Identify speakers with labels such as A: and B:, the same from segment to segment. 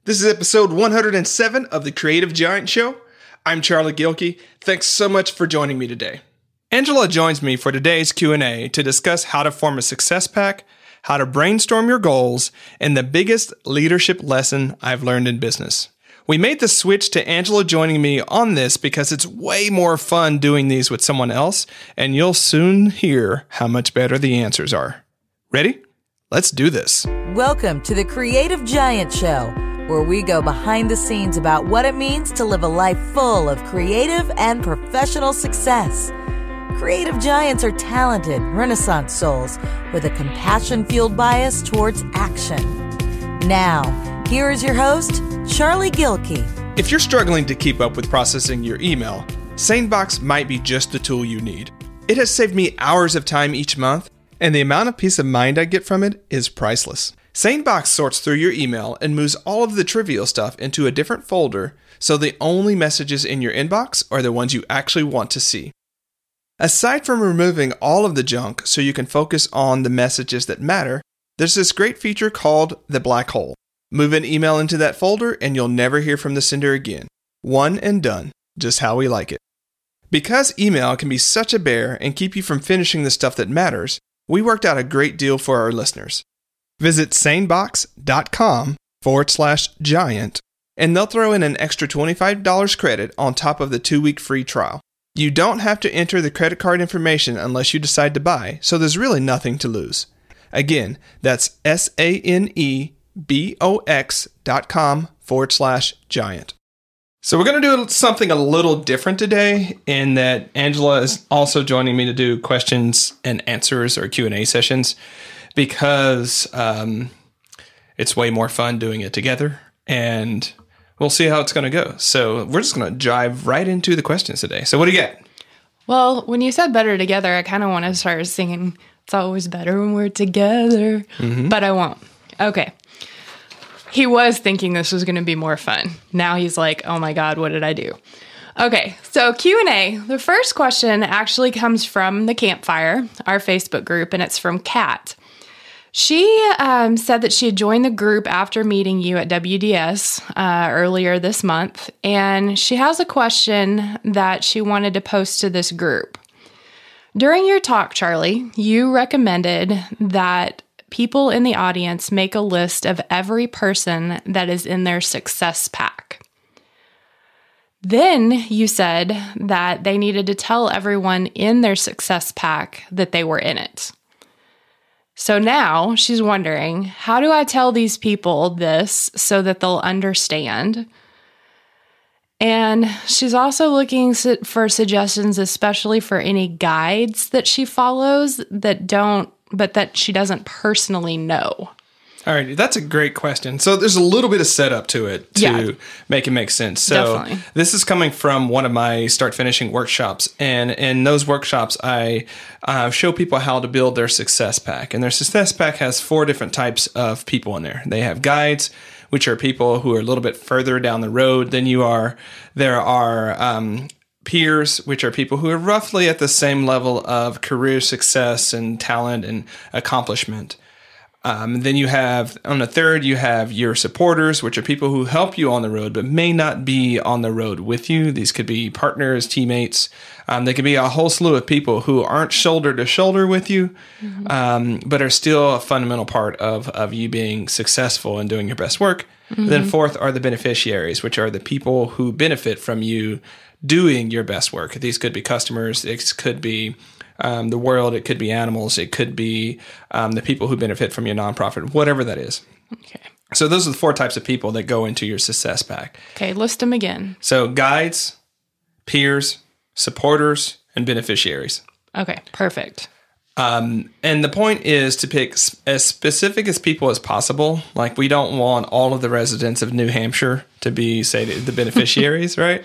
A: This is episode 107 of the Creative Giant Show. I'm Charlie Gilkey. Thanks so much for joining me today. Angela joins me for today's Q&A to discuss how to form a success pack, how to brainstorm your goals, and the biggest leadership lesson I've learned in business. We made the switch to Angela joining me on this because it's way more fun doing these with someone else, and you'll soon hear how much better the answers are. Ready? Let's do this.
B: Welcome to the Creative Giant Show, where we go behind the scenes about what it means to live a life full of creative and professional success. Creative giants are talented, Renaissance souls with a compassion-fueled bias towards action. Now, here is your host, Charlie Gilkey.
A: If you're struggling to keep up with processing your email, SaneBox might be just the tool you need. It has saved me hours of time each month, and the amount of peace of mind I get from it is priceless. SaneBox sorts through your email and moves all of the trivial stuff into a different folder, so the only messages in your inbox are the ones you actually want to see. Aside from removing all of the junk so you can focus on the messages that matter, there's this great feature called the black hole. Move an email into that folder and you'll never hear from the sender again. One and done, just how we like it. Because email can be such a bear and keep you from finishing the stuff that matters, we worked out a great deal for our listeners. Visit sanebox.com/giant and they'll throw in an extra $25 credit on top of the 2-week free trial. You don't have to enter the credit card information unless you decide to buy, so there's really nothing to lose. Again, that's sanebox.com/giant. So we're going to do something a little different today in that Angela is also joining me to do questions and answers or Q&A sessions because it's way more fun doing it together, and we'll see how it's going to go. So we're just going to dive right into the questions today. So what do you got?
C: Well, when you said better together, I kind of want to start singing, "It's always better when we're together," but I won't. Okay. He was thinking this was going to be more fun. Now he's like, oh my God, what did I do? Okay, so Q&A. The first question actually comes from the Campfire, our Facebook group, and it's from Kat. She said that she had joined the group after meeting you at WDS earlier this month, and she has a question that she wanted to post to this group. During your talk, Charlie, you recommended that people in the audience make a list of every person that is in their success pack. Then you said that they needed to tell everyone in their success pack that they were in it. So now she's wondering, how do I tell these people this so that they'll understand? And she's also looking for suggestions, especially for any guides that she follows but that she doesn't personally know.
A: All right, that's a great question. So there's a little bit of setup to it to make it make sense. So
C: definitely.
A: This is coming from one of my Start Finishing workshops. And in those workshops, I show people how to build their success pack. And their success pack has 4 different types of people in there. They have guides, which are people who are a little bit further down the road than you are. There are peers, which are people who are roughly at the same level of career success and talent and accomplishment. Then you have, on the third, you have your supporters, which are people who help you on the road, but may not be on the road with you. These could be partners, teammates. They could be a whole slew of people who aren't shoulder to shoulder with you, but are still a fundamental part of you being successful and doing your best work. Then fourth are the beneficiaries, which are the people who benefit from you doing your best work. These could be customers. It could be the world, it could be animals, it could be the people who benefit from your nonprofit, whatever that is.
C: Okay.
A: So those are the 4 types of people that go into your success pack.
C: Okay, list them again.
A: So guides, peers, supporters, and beneficiaries.
C: Okay, perfect.
A: And the point is to pick as specific as people as possible. Like, we don't want all of the residents of New Hampshire to be, say, the beneficiaries, right?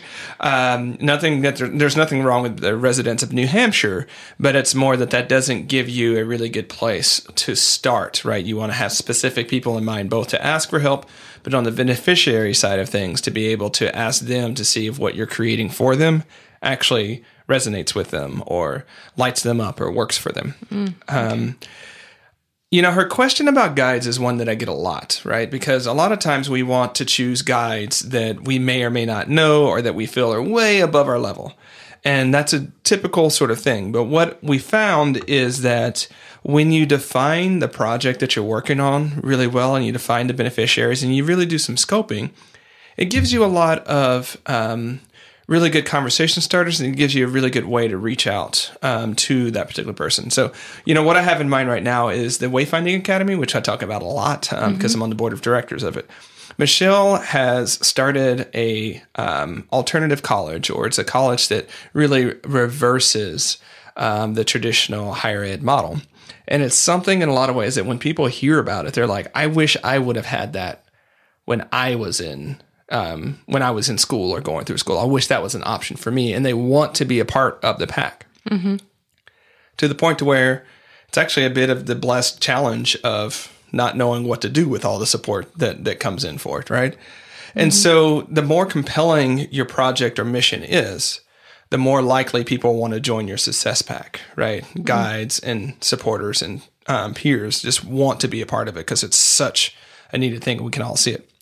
A: There's nothing wrong with the residents of New Hampshire, but it's more that doesn't give you a really good place to start, right? You want to have specific people in mind, both to ask for help, but on the beneficiary side of things, to be able to ask them to see if what you're creating for them actually resonates with them or lights them up or works for them. Okay. Her question about guides is one that I get a lot, right? Because a lot of times we want to choose guides that we may or may not know or that we feel are way above our level. And that's a typical sort of thing. But what we found is that when you define the project that you're working on really well and you define the beneficiaries and you really do some scoping, it gives you a lot of really good conversation starters, and it gives you a really good way to reach out to that particular person. So, what I have in mind right now is the Wayfinding Academy, which I talk about a lot because I'm on the board of directors of it. Michelle has started a alternative college, or it's a college that really reverses the traditional higher ed model. And it's something in a lot of ways that when people hear about it, they're like, I wish I would have had that when I was in school or going through school. I wish that was an option for me. And they want to be a part of the pack to the point to where it's actually a bit of the blessed challenge of not knowing what to do with all the support that comes in for it, right? And so the more compelling your project or mission is, the more likely people want to join your success pack, right? Guides and supporters and peers just want to be a part of it because it's such a needed thing. We can all see it.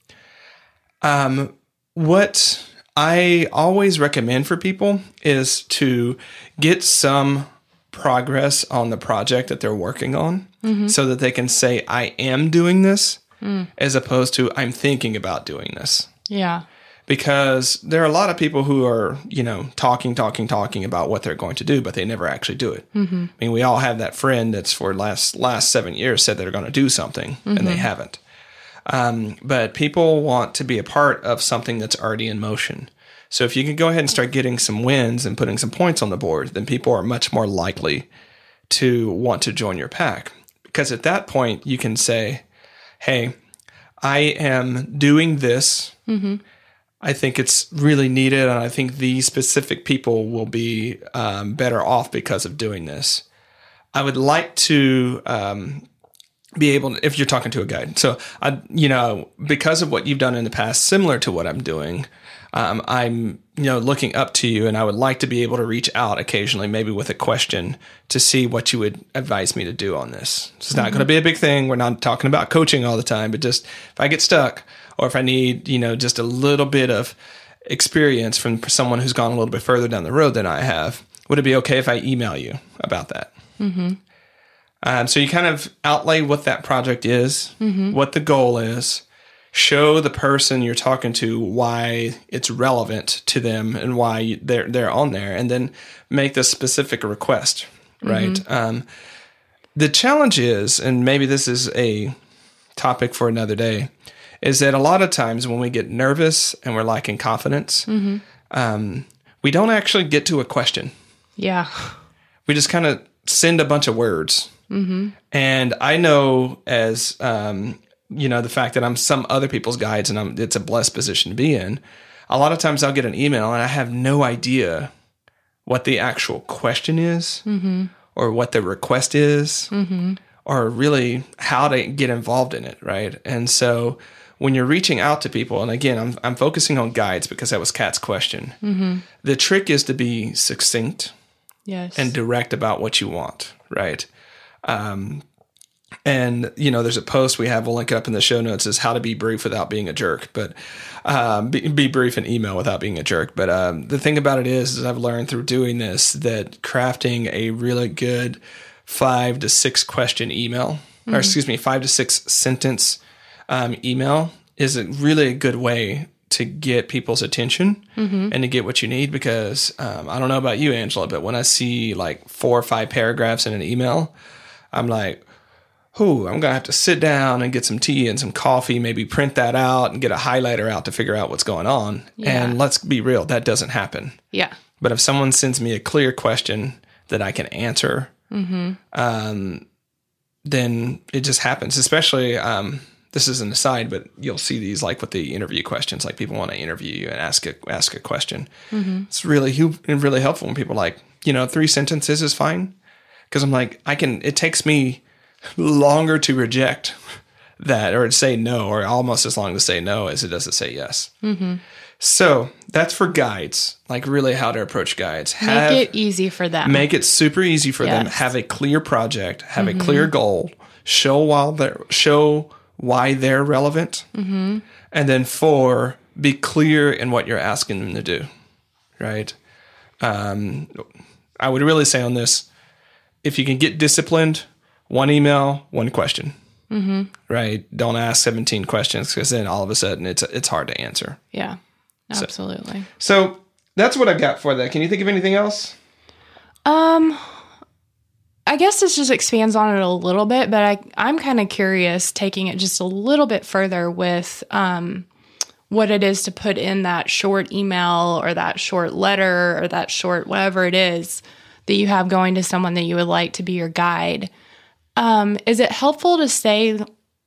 A: What I always recommend for people is to get some progress on the project that they're working on so that they can say, I am doing this as opposed to I'm thinking about doing this.
C: Yeah.
A: Because there are a lot of people who are, talking about what they're going to do, but they never actually do it. I mean, we all have that friend that's for last 7 years said they're going to do something and they haven't. But people want to be a part of something that's already in motion. So if you can go ahead and start getting some wins and putting some points on the board, then people are much more likely to want to join your pack. Because at that point, you can say, hey, I am doing this. I think it's really needed, and I think these specific people will be better off because of doing this. I would like to be able to, if you're talking to a guide. So, because of what you've done in the past, similar to what I'm doing, I'm, looking up to you, and I would like to be able to reach out occasionally, maybe with a question to see what you would advise me to do on this. It's not going to be a big thing. We're not talking about coaching all the time, but just if I get stuck or if I need, just a little bit of experience from someone who's gone a little bit further down the road than I have, would it be okay if I email you about that? So you kind of outlay what that project is, what the goal is, show the person you're talking to why it's relevant to them and why they're on there, and then make the specific request, right? The challenge is, and maybe this is a topic for another day, is that a lot of times when we get nervous and we're lacking confidence, we don't actually get to a question. Yeah. We just kind of send a bunch of words. And I know as, the fact that I'm some other people's guides and it's a blessed position to be in, a lot of times I'll get an email and I have no idea what the actual question is or what the request is or really how to get involved in it, right? And so when you're reaching out to people, and again, I'm focusing on guides because that was Kat's question, the trick is to be succinct and direct about what you want, right? And, there's a post we have, we'll link it up in the show notes, is how to be brief without being a jerk, but be brief in email without being a jerk. But the thing about it is I've learned through doing this that crafting a really good 5 to 6 question email, or 5 to 6 sentence email is really a good way to get people's attention and to get what you need. Because I don't know about you, Angela, but when I see like 4 or 5 paragraphs in an email, I'm like, I'm going to have to sit down and get some tea and some coffee, maybe print that out and get a highlighter out to figure out what's going on. Yeah. And let's be real, that doesn't happen. Yeah. But if someone sends me a clear question that I can answer, then it just happens. Especially, this is an aside, but you'll see these like with the interview questions, like people want to interview you and ask a question. It's really helpful when people are like, 3 sentences is fine. Because I'm like, it takes me longer to reject that or to say no, or almost as long to say no as it does to say yes. So that's for guides, like really how to approach guides.
C: Make it easy for them.
A: Make it super easy for them. Have a clear project, have a clear goal, show why they're relevant. Mm-hmm. And then 4, be clear in what you're asking them to do, right? I would really say on this, if you can get disciplined, 1 email, 1 question, right? Don't ask 17 questions because then all of a sudden it's hard to answer.
C: Yeah, absolutely.
A: So that's what I've got for that. Can you think of anything else?
C: I guess this just expands on it a little bit, but I'm kind of curious, taking it just a little bit further with what it is to put in that short email or that short letter or that short whatever it is that you have going to someone that you would like to be your guide. Is it helpful to say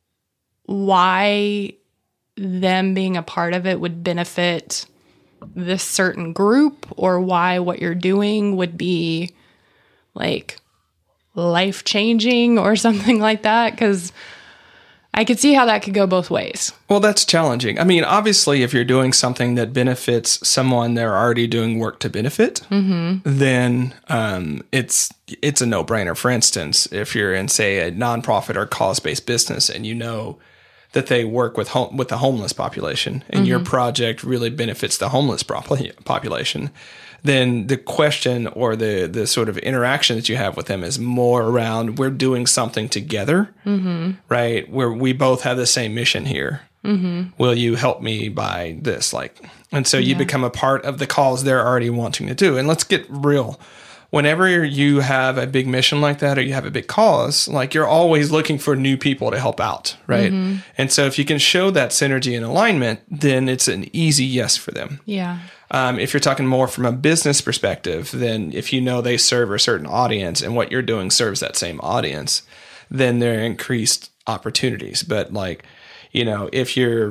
C: why them being a part of it would benefit this certain group, or why what you're doing would be like life-changing or something like that? Because I could see how that could go both ways. Well,
A: that's challenging. I mean, obviously, if you're doing something that benefits someone they're already doing work to benefit, then it's a no-brainer. For instance, if you're in, say, a nonprofit or cause-based business and you know that they work with the homeless population and your project really benefits the homeless population, then the question or the sort of interaction that you have with them is more around, we're doing something together, right? Where we both have the same mission here. Will you help me by this? And so you become a part of the cause they're already wanting to do. And let's get real. Whenever you have a big mission like that, or you have a big cause, you're always looking for new people to help out, right? And so if you can show that synergy and alignment, then it's an easy yes for them.
C: Yeah.
A: If you're talking more from a business perspective, then if you know they serve a certain audience and what you're doing serves that same audience, then there are increased opportunities. But if you're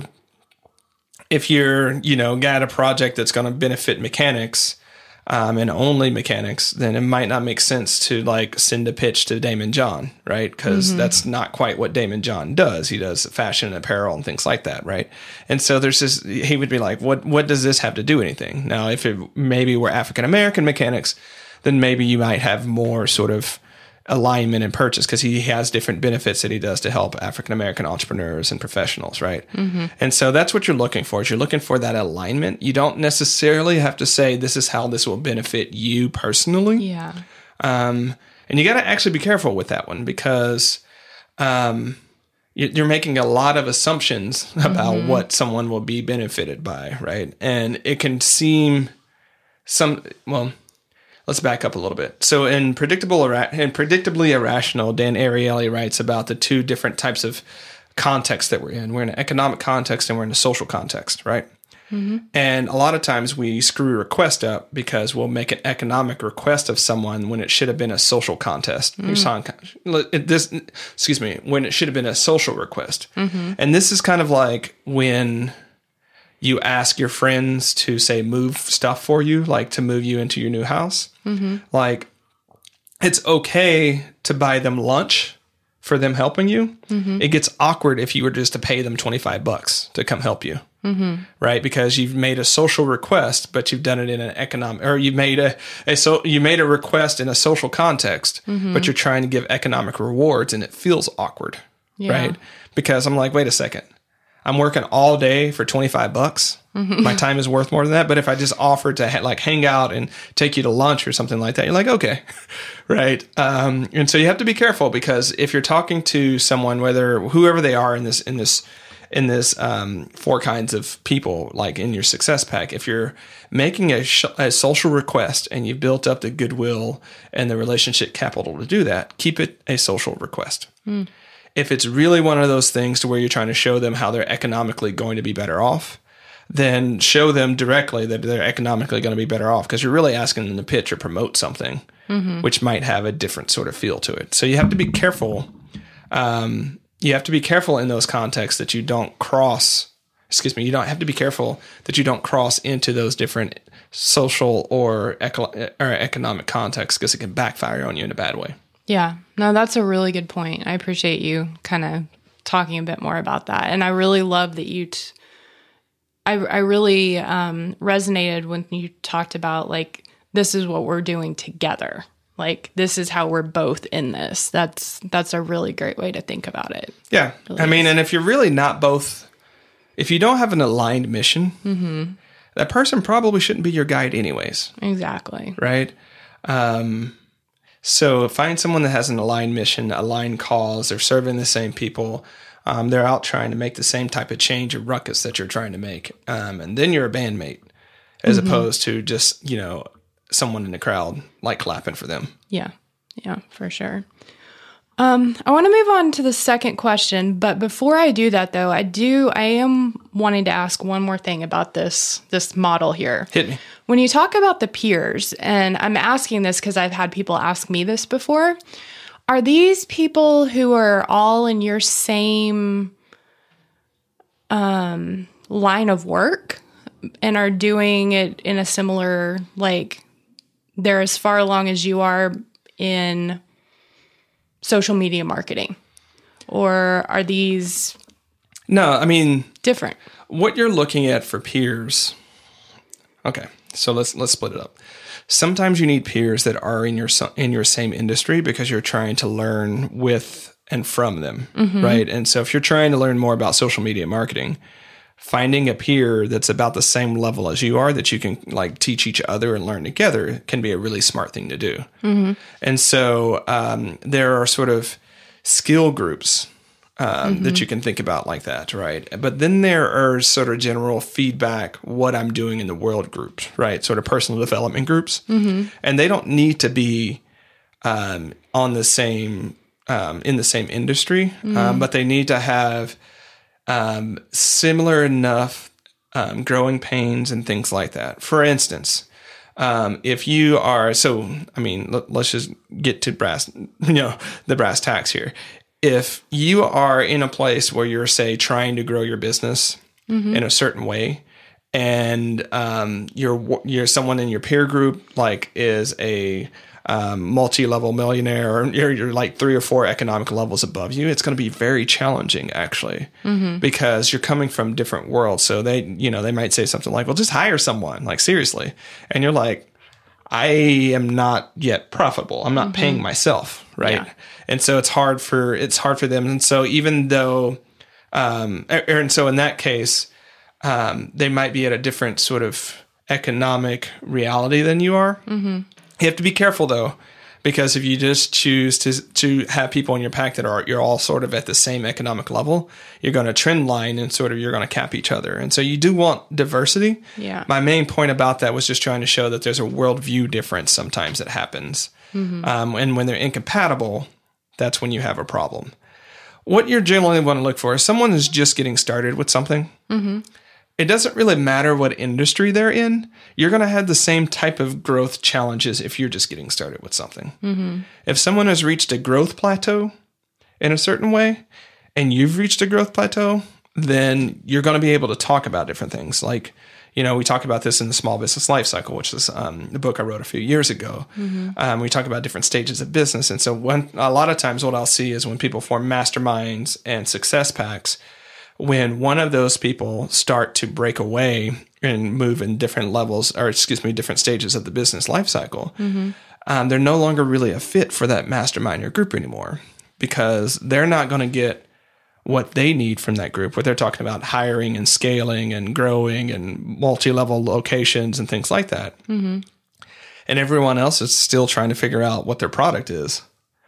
A: got a project that's going to benefit mechanics, and only mechanics, then it might not make sense to send a pitch to Daymond John, right? Because that's not quite what Daymond John does. He does fashion and apparel and things like that, right? And so he would be like, what does this have to do anything? Now, if it maybe were African-American mechanics, then maybe you might have more sort of alignment and purchase, because he has different benefits that he does to help African-American entrepreneurs and professionals, right? And so that's what you're looking for. Is you're looking for that alignment. You don't necessarily have to say, this is how this will benefit you personally.
C: Yeah.
A: And you got to actually be careful with that one, because you're making a lot of assumptions about what someone will be benefited by, right? And it can seem let's back up a little bit. So in Predictably Irrational, Dan Ariely writes about the 2 different types of context that we're in. We're in an economic context and we're in a social context, right? And a lot of times we screw request up because we'll make an economic request of someone when it should have been a social contest. When it should have been a social request. And this is kind of like when you ask your friends to, say, move stuff for you, to move you into your new house. It's okay to buy them lunch for them helping you. It gets awkward if you were just to pay them $25 to come help you, right? Because you've made a social request, but you've done it in an economic, or you made a request in a social context, but you're trying to give economic rewards, and it feels awkward, right? Because I'm like, wait a second. I'm working all day for $25. My time is worth more than that. But if I just offered to hang out and take you to lunch or something like that, you're like, okay, right? And so you have to be careful, because if you're talking to someone, whoever they are in this 4 kinds of people, in your success pack, if you're making a social request and you've built up the goodwill and the relationship capital to do that, keep it a social request. If it's really one of those things to where you're trying to show them how they're economically going to be better off, then show them directly that they're economically going to be better off, because you're really asking them to pitch or promote something, which might have a different sort of feel to it. So you have to be careful. You have to be careful in those contexts that you don't cross. You don't have to be careful that you don't cross into those different social or economic contexts, because it can backfire on you in a bad way.
C: Yeah, no, that's a really good point. I appreciate you kind of talking a bit more about that. And I really love that I really resonated when you talked about this is what we're doing together, Like, this is how we're both in this. That's a really great way to think about it.
A: Yeah.
C: Really
A: I mean, and if you're really not both, if you don't have an aligned mission, that person probably shouldn't be your guide anyways.
C: Exactly.
A: Right? So find someone that has an aligned mission, aligned cause, they're serving the same people. They're out trying to make the same type of change or ruckus that you're trying to make. And then you're a bandmate as opposed to just, someone in the crowd like clapping for them.
C: Yeah. Yeah, for sure. I want to move on to the second question, but before I do that though, I am wanting to ask one more thing about this model here.
A: Hit me.
C: When you talk about the peers, and I'm asking this because I've had people ask me this before, are these people who are all in your same line of work and are doing it in a similar, like, they're as far along as you are in social media marketing? Or are these...
A: No, I mean...
C: different?
A: What you're looking at for peers... Okay, so let's split it up. Sometimes you need peers that are in your same industry because you're trying to learn with and from them, right? And so if you're trying to learn more about social media marketing, finding a peer that's about the same level as you are that you can like teach each other and learn together can be a really smart thing to do. And so there are sort of skill groups that you can think about like that, right? But then there are sort of general feedback, what I'm doing in the world groups, right? Sort of personal development groups. And they don't need to be on the same, in the same industry, but they need to have similar enough growing pains and things like that. For instance, if you are, let's just get to the brass tacks here. If you are in a place where you're, say, trying to grow your business in a certain way, and you're someone in your peer group like is a multi-level millionaire, or you're like 3 or 4 economic levels above you, it's going to be very challenging actually, because you're coming from different worlds. So they might say something like, well, just hire someone, like seriously. And you're like, I am not yet profitable. I'm not paying myself. Right. Yeah. And so it's hard for them. And so even though, and so in that case, they might be at a different sort of economic reality than you are. You have to be careful though, because if you just choose to have people in your pack that you're all sort of at the same economic level, you're going to trend line and sort of you're going to cap each other. And so you do want diversity. Yeah. My main point about that was just trying to show that there's a worldview difference sometimes that happens. And when they're incompatible, that's when you have a problem. What you generally want to look for is someone who's just getting started with something. It doesn't really matter what industry they're in. You're going to have the same type of growth challenges if you're just getting started with something. If someone has reached a growth plateau in a certain way, and you've reached a growth plateau, then you're going to be able to talk about different things. Like, we talk about this in the Small Business Life Cycle, which is the book I wrote a few years ago. We talk about different stages of business. And so a lot of times what I'll see is when people form masterminds and success packs, when one of those people start to break away and move in different levels, different stages of the business life cycle, they're no longer really a fit for that mastermind or group anymore, because they're not going to get what they need from that group, where they're talking about hiring and scaling and growing and multi-level locations and things like that. And everyone else is still trying to figure out what their product is.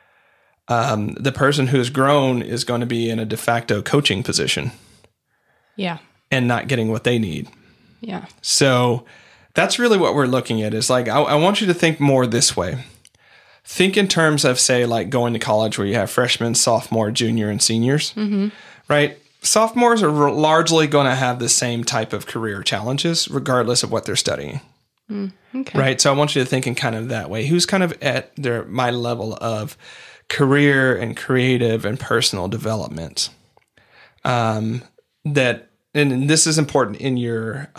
A: The person who's grown is going to be in a de facto coaching position.
C: Yeah.
A: And not getting what they need.
C: Yeah.
A: So that's really what we're looking at, is like, I want you to think more this way. Think in terms of, say, like going to college where you have freshmen, sophomore, junior, and seniors, right? Sophomores are largely going to have the same type of career challenges regardless of what they're studying. Okay. Right? So I want you to think in kind of that way. Who's kind of at my level of career and creative and personal development? And this is important in your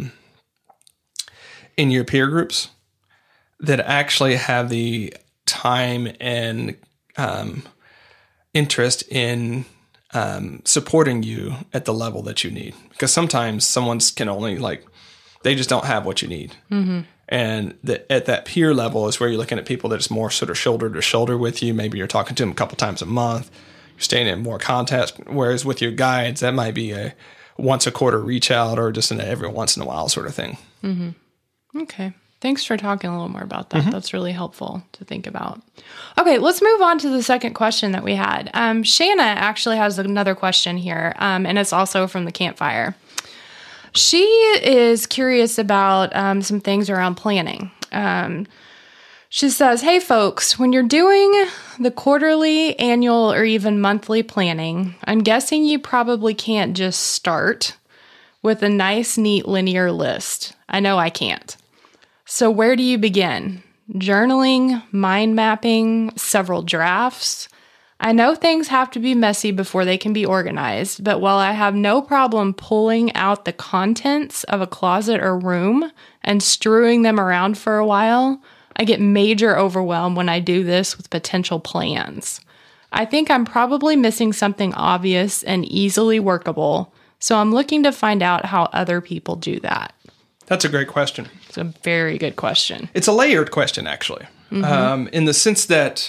A: peer groups that actually have the time and interest in supporting you at the level that you need. Because sometimes someone can only they just don't have what you need. And at that peer level is where you're looking at people that's more sort of shoulder to shoulder with you. Maybe you're talking to them a couple times a month. You're staying in more contact. Whereas with your guides, that might be a once a quarter reach out or just an every once in a while sort of thing.
C: Okay. Thanks for talking a little more about that. That's really helpful to think about. Okay, let's move on to the second question that we had. Shanna actually has another question here, and it's also from the campfire. She is curious about some things around planning. She says, hey, folks, when you're doing the quarterly, annual, or even monthly planning, I'm guessing you probably can't just start with a nice, neat, linear list. I know I can't. So where do you begin? Journaling, mind mapping, several drafts? I know things have to be messy before they can be organized, but while I have no problem pulling out the contents of a closet or room and strewing them around for a while, I get major overwhelm when I do this with potential plans. I think I'm probably missing something obvious and easily workable, so I'm looking to find out how other people do that.
A: That's a great question.
C: It's a very good question.
A: It's a layered question, actually, in the sense that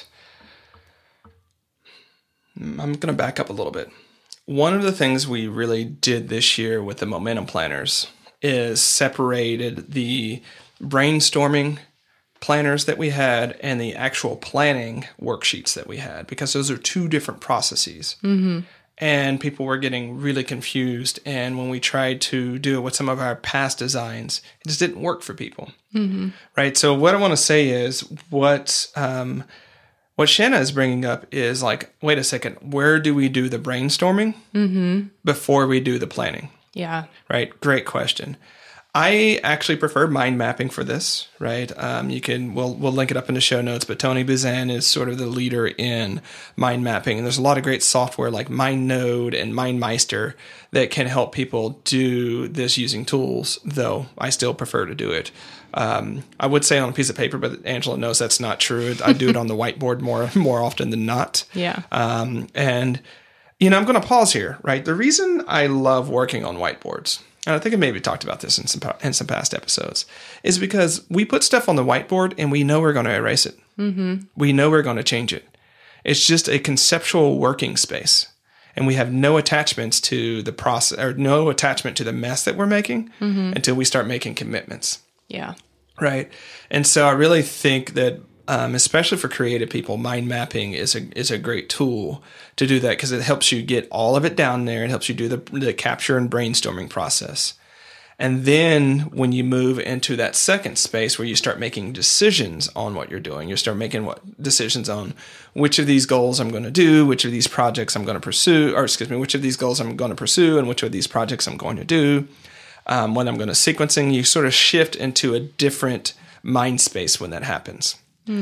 A: I'm going to back up a little bit. One of the things we really did this year with the Momentum Planners is separated the brainstorming planners that we had and the actual planning worksheets that we had, because those are two different processes. And people were getting really confused. And when we tried to do it with some of our past designs, it just didn't work for people. Right? So what I want to say is what Shanna is bringing up is like, wait a second, where do we do the brainstorming before we do the planning?
C: Yeah.
A: Right? Great question. I actually prefer mind mapping for this, right? We'll link it up in the show notes, but Tony Buzan is sort of the leader in mind mapping. And there's a lot of great software like MindNode and MindMeister that can help people do this using tools, though I still prefer to do it. I would say on a piece of paper, but Angela knows that's not true. I do it on the whiteboard more often than not.
C: Yeah.
A: And, I'm going to pause here, right? The reason I love working on whiteboards, and I think I maybe talked about this in some past episodes, is because we put stuff on the whiteboard and we know we're going to erase it. We know we're going to change it. It's just a conceptual working space. And we have no attachments to the process or no attachment to the mess that we're making until we start making commitments.
C: Yeah.
A: Right. And so I really think that, especially for creative people, mind mapping is a great tool to do that, because it helps you get all of it down there. It helps you do the capture and brainstorming process. And then when you move into that second space where you start making decisions on what you're doing, you start making decisions on which of these goals I'm going to do, which of these projects I'm going to pursue, which of these goals I'm going to pursue and which of these projects I'm going to do. When I'm going to sequencing, you sort of shift into a different mind space when that happens.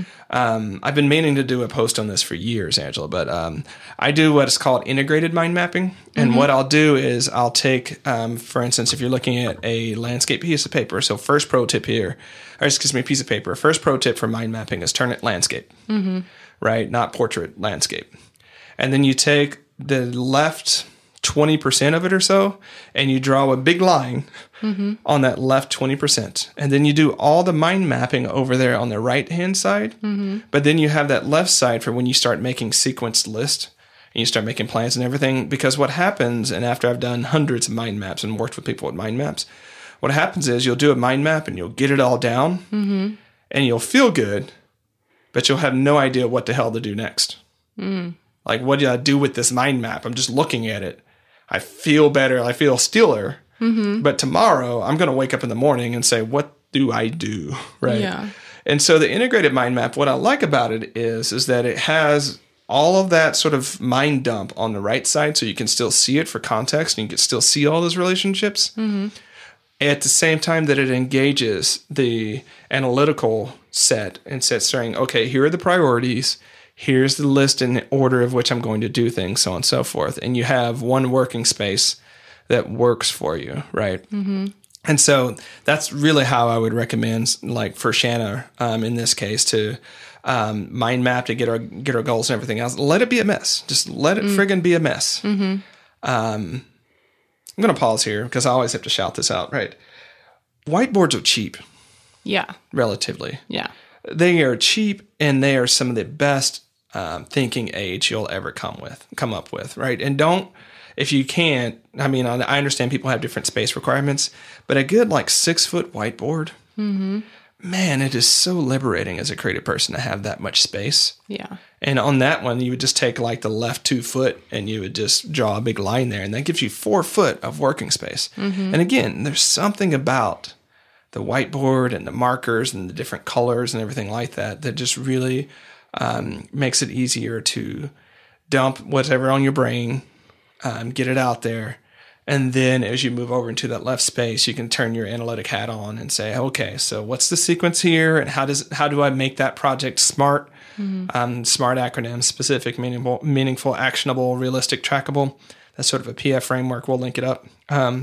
A: I've been meaning to do a post on this for years, Angela, but I do what is called integrated mind mapping. And what I'll do is I'll take, for instance, if you're looking at a landscape piece of paper, so first pro tip here, piece of paper, first pro tip for mind mapping is turn it landscape, right? Not portrait, landscape. And then you take the left 20% of it or so, and you draw a big line on that left 20%. And then you do all the mind mapping over there on the right-hand side. But then you have that left side for when you start making sequenced lists and you start making plans and everything. Because what happens, and after I've done hundreds of mind maps and worked with people with mind maps, what happens is you'll do a mind map and you'll get it all down and you'll feel good, but you'll have no idea what the hell to do next. Like, what do I do with this mind map? I'm just looking at it. I feel better. I feel stiller. But tomorrow I'm going to wake up in the morning and say, what do I do? Right. Yeah. And so the integrated mind map, what I like about it is that it has all of that sort of mind dump on the right side. So you can still see it for context and you can still see all those relationships. At the same time that it engages the analytical set and sets saying, okay, here are the priorities. Here's the list in order of which I'm going to do things, so on and so forth. And you have one working space that works for you, right? And so that's really how I would recommend, like for Shanna in this case, to mind map to get our goals and everything else. Let it be a mess. Just let it friggin' be a mess. I'm going to pause here because I always have to shout this out, right? Whiteboards are cheap.
C: Yeah.
A: relatively.
C: Yeah.
A: They are cheap, and they are some of the best thinking aids you'll ever come up with, right? And don't, if you can't, I mean, I understand people have different space requirements, but a good 6-foot whiteboard, man, it is so liberating as a creative person to have that much space.
C: Yeah.
A: And on that one, you would just take the left 2 foot and you would just draw a big line there, and that gives you 4 foot of working space. And again, there's something about the whiteboard and the markers and the different colors and everything like that just really makes it easier to dump whatever on your brain, get it out there. And then as you move over into that left space, you can turn your analytic hat on and say, okay, so what's the sequence here? And how do I make that project smart? SMART acronym: specific, meaningful, actionable, realistic, trackable. That's sort of a PF framework. We'll link it up. How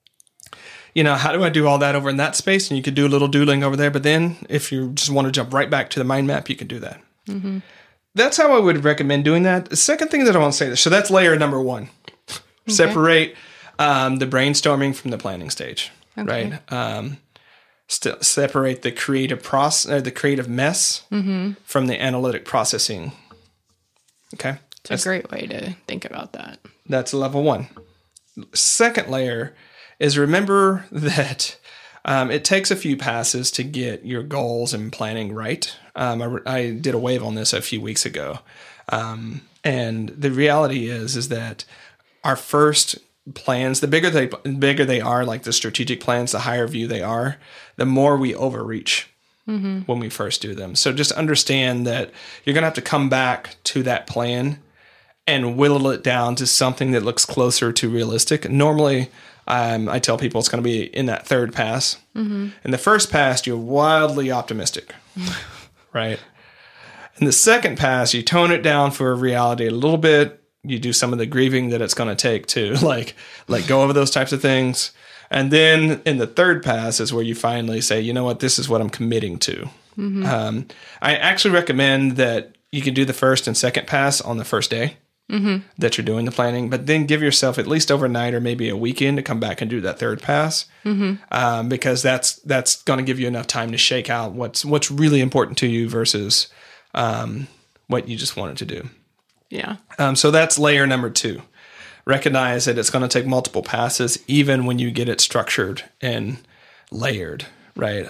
A: do I do all that over in that space? And you could do a little doodling over there. But then if you just want to jump right back to the mind map, you can do that. That's how I would recommend doing that. The second thing that I want to say, so that's layer number 1. Okay. Separate the brainstorming from the planning stage, right? Separate the creative the creative mess from the analytic processing. Okay,
C: it's a great way to think about that.
A: That's level 1. Second layer is remember that it takes a few passes to get your goals and planning right. I did a wave on this a few weeks ago, and the reality is that our first plans, the bigger they are, like the strategic plans, the higher view they are, the more we overreach when we first do them. So just understand that you're going to have to come back to that plan and whittle it down to something that looks closer to realistic. Normally, I tell people it's going to be in that third pass. In the first pass, you're wildly optimistic, right? In the second pass, you tone it down for reality a little bit. You do some of the grieving that it's going to take to let go of those types of things. And then in the third pass is where you finally say, you know what, this is what I'm committing to. I actually recommend that you can do the first and second pass on the first day that you're doing the planning, but then give yourself at least overnight or maybe a weekend to come back and do that third pass, because that's going to give you enough time to shake out what's really important to you versus what you just wanted to do.
C: Yeah.
A: So that's layer number 2. Recognize that it's going to take multiple passes, even when you get it structured and layered, right?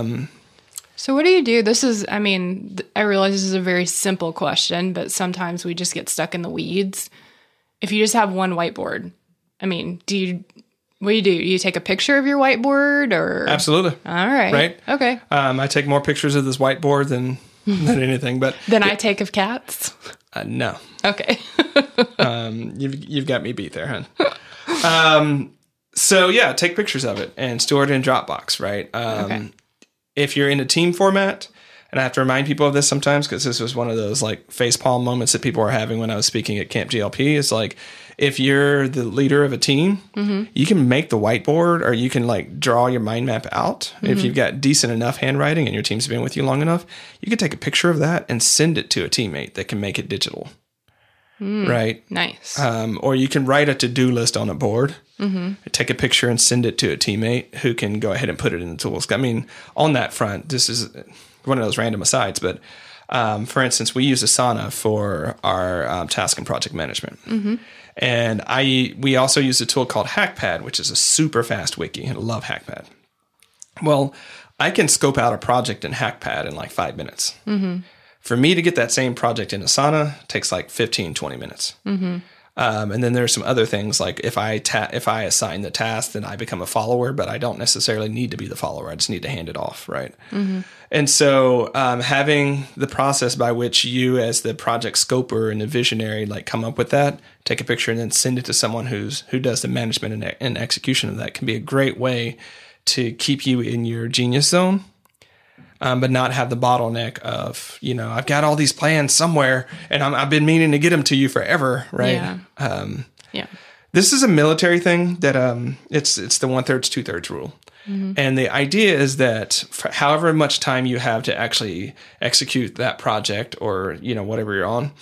C: So what do you do? I realize this is a very simple question, but sometimes we just get stuck in the weeds. If you just have one whiteboard, what do you do? Do you take a picture of your whiteboard or?
A: Absolutely.
C: All right.
A: Right.
C: Okay.
A: I take more pictures of this whiteboard than anything, but
C: than I take of cats.
A: No.
C: Okay.
A: You've got me beat there, hon. So yeah, take pictures of it and store it in Dropbox, right?
C: Okay.
A: If you're in a team format, and I have to remind people of this sometimes because this was one of those facepalm moments that people were having when I was speaking at Camp GLP. It's if you're the leader of a team, you can make the whiteboard or you can draw your mind map out. If you've got decent enough handwriting and your team's been with you long enough, you can take a picture of that and send it to a teammate that can make it digital. Right?
C: Nice.
A: Or you can write a to-do list on a board, take a picture and send it to a teammate who can go ahead and put it in the tools. On that front, this is one of those random asides, but for instance, we use Asana for our task and project management. And we also use a tool called Hackpad, which is a super fast wiki. I love Hackpad. Well, I can scope out a project in Hackpad in 5 minutes. For me to get that same project in Asana, it takes 15, 20 minutes. And then there's some other things if I assign the task, then I become a follower, but I don't necessarily need to be the follower. I just need to hand it off, right? And so having the process by which you as the project scoper and the visionary come up with that, take a picture and then send it to someone who does the management and execution of that can be a great way to keep you in your genius zone. But not have the bottleneck of, I've got all these plans somewhere and I've been meaning to get them to you forever, right?
C: Yeah.
A: This is a military thing that it's the 1/3, 2/3 rule. And the idea is that for however much time you have to actually execute that project or, whatever you're on,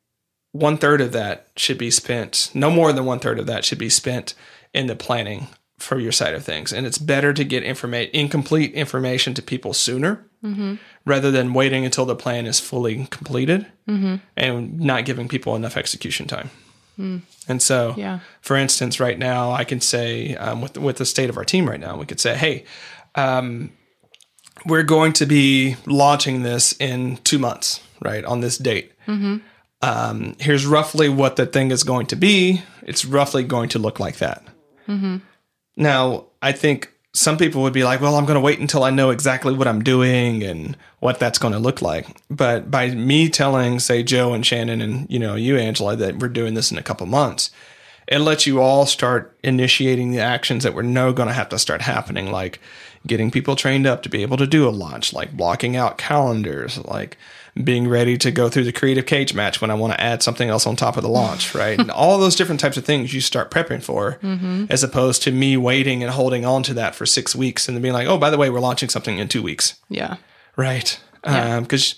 A: 1/3 of that should be spent, no more than 1/3 of that should be spent in the planning for your side of things. And it's better to get incomplete information to people sooner rather than waiting until the plan is fully completed and not giving people enough execution time. And so, for instance, right now I can say with the state of our team right now, we could say, hey, we're going to be launching this in 2 months, right, on this date. Here's roughly what the thing is going to be. It's roughly going to look like that. Now, I think some people would be like, well, I'm going to wait until I know exactly what I'm doing and what that's going to look like. But by me telling, say, Joe and Shannon and, you, Angela, that we're doing this in a couple months, it lets you all start initiating the actions that we're now going to have to start happening, like getting people trained up to be able to do a launch, like blocking out calendars, like being ready to go through the creative cage match when I want to add something else on top of the launch, right? And all those different types of things you start prepping for, as opposed to me waiting and holding on to that for 6 weeks and then being like, oh, by the way, we're launching something in 2 weeks.
C: Yeah.
A: Right.
C: Yeah.
A: Because,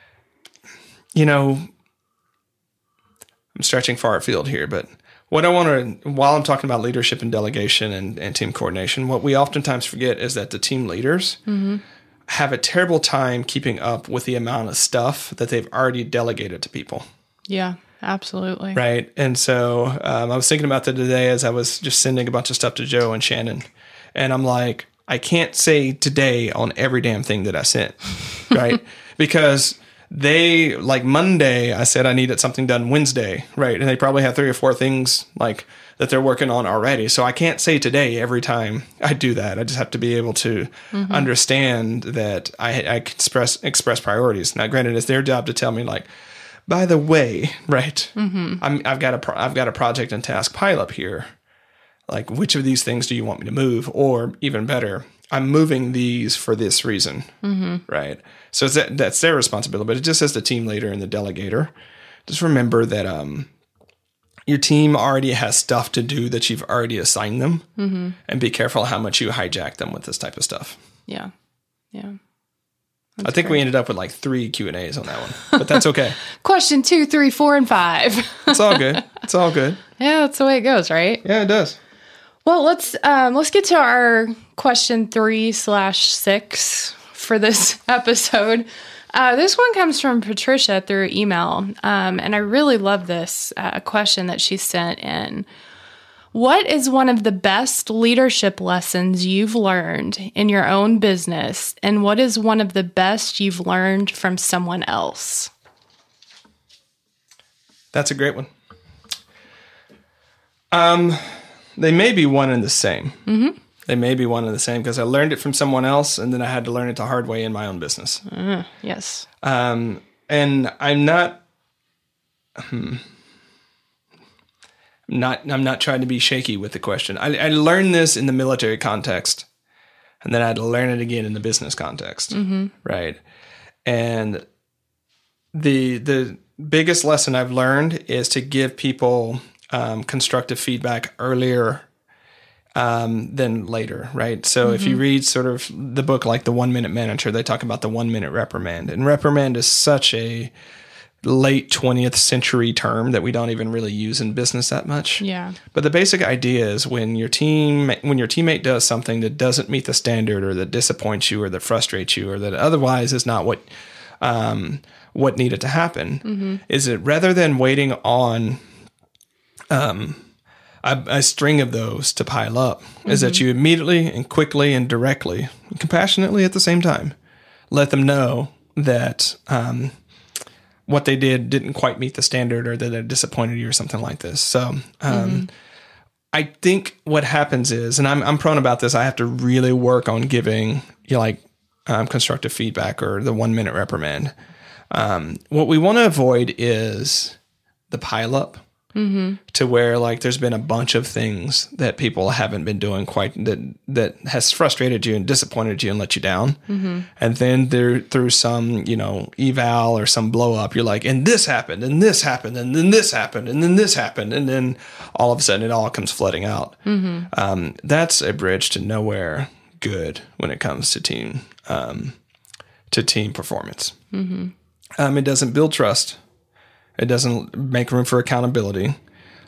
A: I'm stretching far afield here, but what I want to, while I'm talking about leadership and delegation and team coordination, what we oftentimes forget is that the team leaders have a terrible time keeping up with the amount of stuff that they've already delegated to people.
C: Yeah, absolutely.
A: Right. And so I was thinking about that today as I was just sending a bunch of stuff to Joe and Shannon. And I'm like, I can't say today on every damn thing that I sent. Right. Because they, like Monday, I said I needed something done Wednesday. Right. And they probably have 3 or 4 things like that they're working on already. So I can't say today every time I do that. I just have to be able to understand that I express priorities. Now, granted, it's their job to tell me, like, by the way, right? I've got a project and task pileup here. Like, which of these things do you want me to move? Or even better, I'm moving these for this reason, right? So that's their responsibility. But it just as the team leader and the delegator, just remember that your team already has stuff to do that you've already assigned them, and be careful how much you hijack them with this type of stuff.
C: Yeah. Yeah.
A: I think we ended up with like 3 Q&As on that one, but that's okay.
C: Question 2, 3, 4, and 5.
A: It's all good. It's all good.
C: Yeah, that's the way it goes, right?
A: Yeah, it does.
C: Well, let's get to our question 3/6 for this episode. This one comes from Patricia through email, and I really love this question that she sent in. What is one of the best leadership lessons you've learned in your own business, and what is one of the best you've learned from someone else?
A: That's a great one. They may be one and the same. They may be one and the same because I learned it from someone else, and then I had to learn it the hard way in my own business.
C: Yes.
A: And I'm not trying to be shaky with the question. I learned this in the military context, and then I had to learn it again in the business context, right? And the biggest lesson I've learned is to give people constructive feedback earlier than later, right? So if you read sort of the book like The 1 Minute Manager, they talk about the 1 minute reprimand. And reprimand is such a late 20th century term that we don't even really use in business that much.
C: Yeah.
A: But the basic idea is when your teammate does something that doesn't meet the standard or that disappoints you or that frustrates you or that otherwise is not what needed to happen, is it rather than waiting on a string of those to pile up, is that you immediately and quickly and directly, and compassionately at the same time, let them know that what they didn't quite meet the standard or that it disappointed you or something like this. So I think what happens is, and I'm prone about this, I have to really work on giving constructive feedback or the 1 minute reprimand. What we want to avoid is the pileup. To where like there's been a bunch of things that people haven't been doing quite that has frustrated you and disappointed you and let you down, and then through some eval or some blow up, you're like, and this happened, and this happened, and then this happened, and then this happened, and then all of a sudden it all comes flooding out. That's a bridge to nowhere good when it comes to team performance. It doesn't build trust. It doesn't make room for accountability.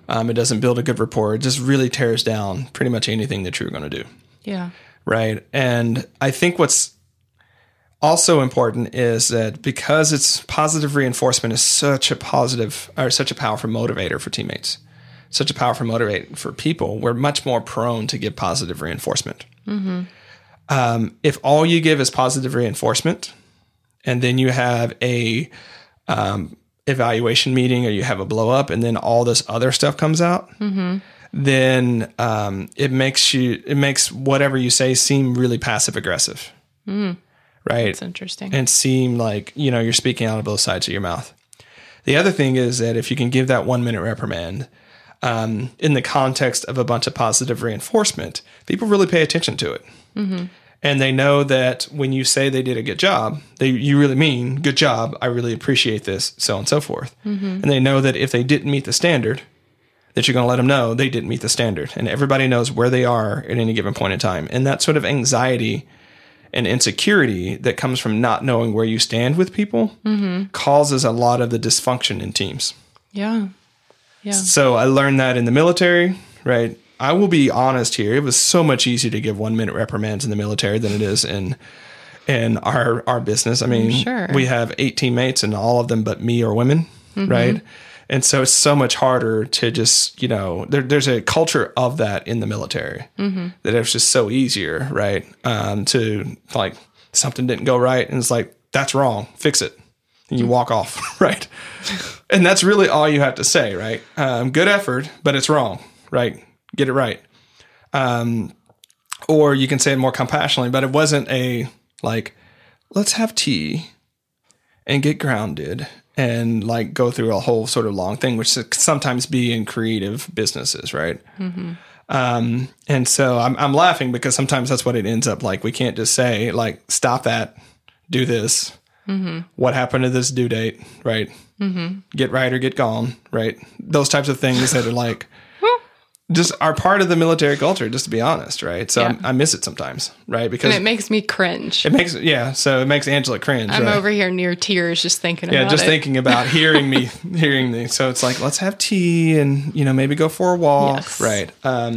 A: It doesn't build a good rapport. It just really tears down pretty much anything that you're going to do.
C: Yeah.
A: Right. And I think what's also important is that because it's positive reinforcement is such a positive or such a powerful motivator for teammates, such a powerful motivator for people, we're much more prone to give positive reinforcement. If all you give is positive reinforcement and then you have a evaluation meeting or you have a blow up and then all this other stuff comes out, then it makes whatever you say seem really passive aggressive. Right.
C: That's interesting.
A: And seem like, you're speaking out of both sides of your mouth. The other thing is that if you can give that 1 minute reprimand in the context of a bunch of positive reinforcement, people really pay attention to it. And they know that when you say they did a good job, you really mean good job. I really appreciate this, so on and so forth. And they know that if they didn't meet the standard, that you're going to let them know they didn't meet the standard. And everybody knows where they are at any given point in time. And that sort of anxiety and insecurity that comes from not knowing where you stand with people causes a lot of the dysfunction in teams.
C: Yeah. Yeah.
A: So I learned that in the military, right? I will be honest here. It was so much easier to give 1 minute reprimands in the military than it is in our business. I mean, we have 8 teammates and all of them but me are women, right? And so it's so much harder to just, there's a culture of that in the military that it's just so easier, right? To like something didn't go right and it's like, that's wrong, fix it. And you walk off, right? And that's really all you have to say, right? Good effort, but it's wrong, right? Get it right. Or you can say it more compassionately, but it wasn't let's have tea and get grounded and like go through a whole sort of long thing, which can sometimes be in creative businesses, right? And so I'm laughing because sometimes that's what it ends up like. We can't just say like, stop that, do this. What happened to this due date, right? Get right or get gone, right? Those types of things that are like, just are part of the military culture, just to be honest, right? So I miss it sometimes, right? Because
C: and it makes me cringe.
A: So it makes Angela cringe.
C: I'm
A: right?
C: over here near tears just thinking about it.
A: Yeah, just thinking about hearing me. So it's like, let's have tea and, maybe go for a walk, right?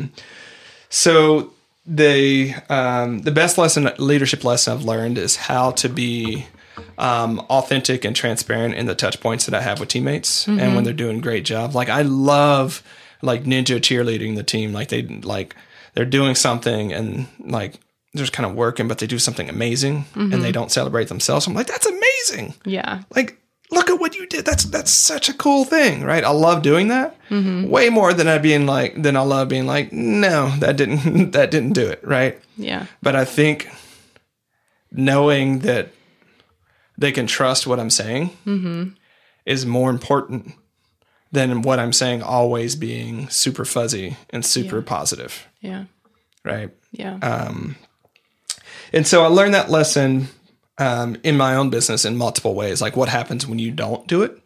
A: So the best leadership lesson I've learned is how to be authentic and transparent in the touch points that I have with teammates and when they're doing a great job. Like I love like ninja cheerleading the team. Like they're doing something and like they're just kind of working, but they do something amazing and they don't celebrate themselves. I'm like, that's amazing.
C: Yeah.
A: Like, look at what you did. That's such a cool thing, right? I love doing that way more than I love being like, no, that didn't do it. Right.
C: Yeah.
A: But I think knowing that they can trust what I'm saying is more important than what I'm saying always being super fuzzy and super positive. Yeah. Right.
C: Yeah.
A: And so I learned that lesson in my own business in multiple ways, like what happens when you don't do it.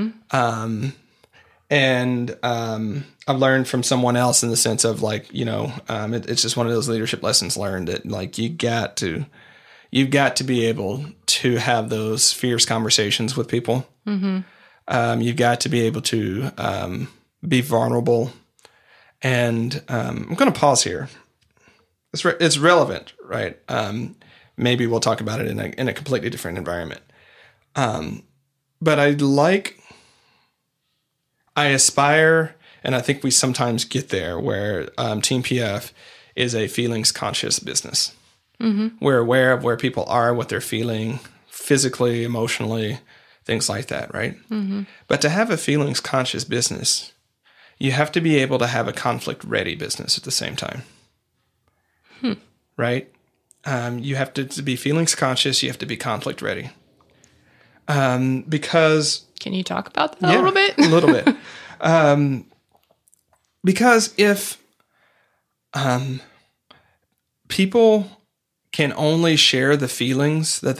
A: And I've learned from someone else in the sense of like, it's just one of those leadership lessons learned that like you've got to be able to have those fierce conversations with people. You've got to be able to be vulnerable. And I'm going to pause here. It's relevant, right? Maybe we'll talk about it in a completely different environment. But I aspire, and I think we sometimes get there, where Team PF is a feelings conscious business. We're aware of where people are, what they're feeling physically, emotionally, things like that, right? But to have a feelings conscious business, you have to be able to have a conflict ready business at the same time. Right? You have to be feelings conscious. You have to be conflict ready. Because...
C: Can you talk about that a little bit?
A: A little bit. Because if people can only share the feelings that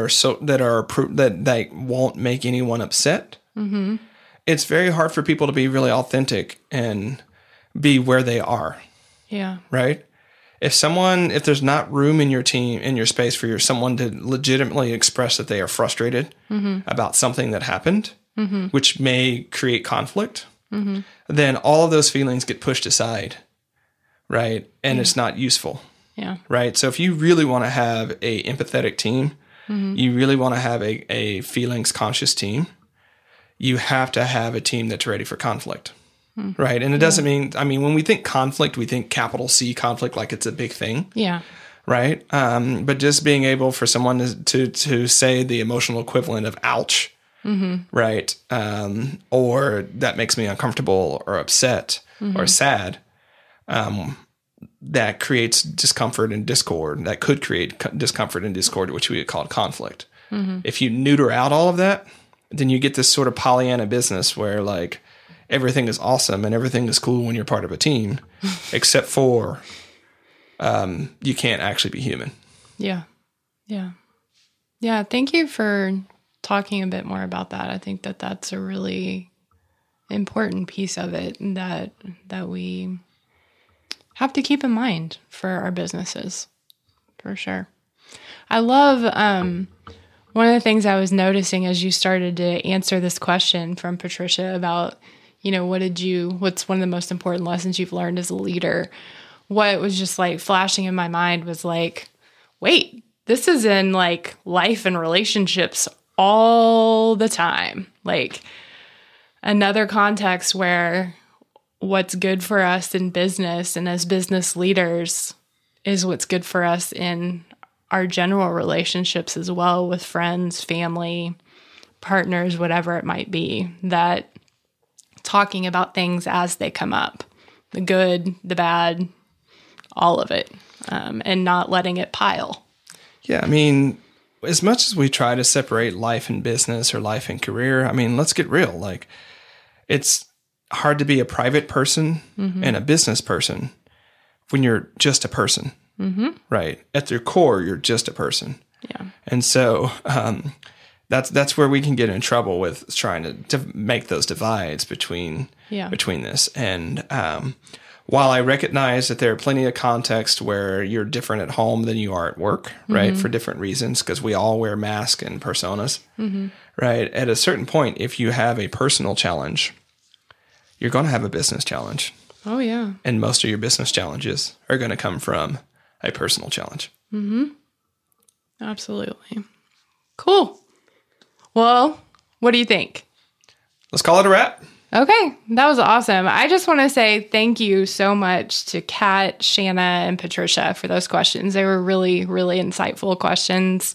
A: they won't make anyone upset, it's very hard for people to be really authentic and be where they are.
C: Yeah. Right?
A: If there's not room in your team, in your space for someone to legitimately express that they are frustrated about something that happened, which may create conflict, then all of those feelings get pushed aside, right? And it's not useful.
C: Yeah.
A: Right. So if you really want to have a empathetic team, you really want to have a feelings conscious team, you have to have a team that's ready for conflict. Right. And it doesn't mean, when we think conflict, we think capital C conflict, like it's a big thing.
C: Yeah.
A: Right. But just being able for someone to say the emotional equivalent of ouch, right. Or that makes me uncomfortable or upset or sad. That creates discomfort and discord. That could create discomfort and discord, which we would call conflict. If you neuter out all of that, then you get this sort of Pollyanna business where like everything is awesome and everything is cool when you're part of a team, except for you can't actually be human. Yeah. Yeah.
C: Yeah. Thank you for talking a bit more about that. I think that that's a really important piece of it that we have to keep in mind for our businesses, for sure. I love one of the things I was noticing as you started to answer this question from Patricia about, what's one of the most important lessons you've learned as a leader? What was just like flashing in my mind was like, wait, this is in like life and relationships all the time. Like another context where what's good for us in business and as business leaders is what's good for us in our general relationships as well, with friends, family, partners, whatever it might be, that talking about things as they come up, the good, the bad, all of it, and not letting it pile.
A: Yeah. As much as we try to separate life and business or life and career, let's get real. Like it's hard to be a private person and a business person when you're just a person, right? At your core, you're just a person.
C: Yeah.
A: And so that's where we can get in trouble with trying to make those divides between this. And while I recognize that there are plenty of contexts where you're different at home than you are at work, right? For different reasons, because we all wear masks and personas, right? At a certain point, if you have a personal challenge, you're going to have a business challenge.
C: Oh, yeah.
A: And most of your business challenges are going to come from a personal challenge.
C: Absolutely. Cool. Well, what do you think?
A: Let's call it a wrap.
C: Okay. That was awesome. I just want to say thank you so much to Kat, Shanna, and Patricia for those questions. They were really, really insightful questions.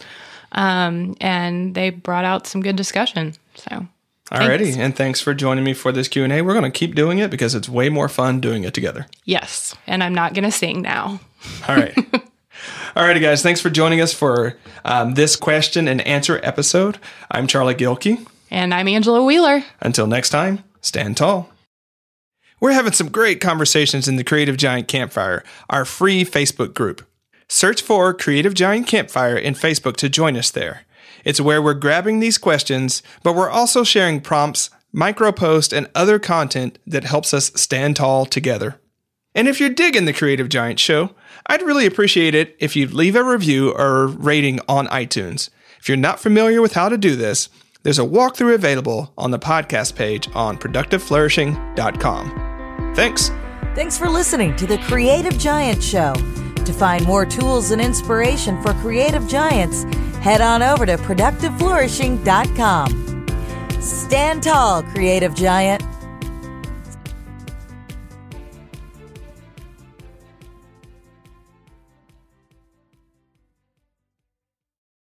C: And they brought out some good discussion. So
A: alrighty, and thanks for joining me for this Q&A. We're going to keep doing it because it's way more fun doing it together.
C: Yes, and I'm not going to sing now.
A: All right. Alrighty, guys, thanks for joining us for this question and answer episode. I'm Charlie Gilkey.
C: And I'm Angela Wheeler.
A: Until next time, stand tall. We're having some great conversations in the Creative Giant Campfire, our free Facebook group. Search for Creative Giant Campfire in Facebook to join us there. It's where we're grabbing these questions, but we're also sharing prompts, micro posts, and other content that helps us stand tall together. And if you're digging the Creative Giant Show, I'd really appreciate it if you'd leave a review or rating on iTunes. If you're not familiar with how to do this, there's a walkthrough available on the podcast page on productiveflourishing.com. Thanks.
B: Thanks for listening to the Creative Giant Show. To find more tools and inspiration for creative giants, head on over to productiveflourishing.com. Stand tall, Creative Giant.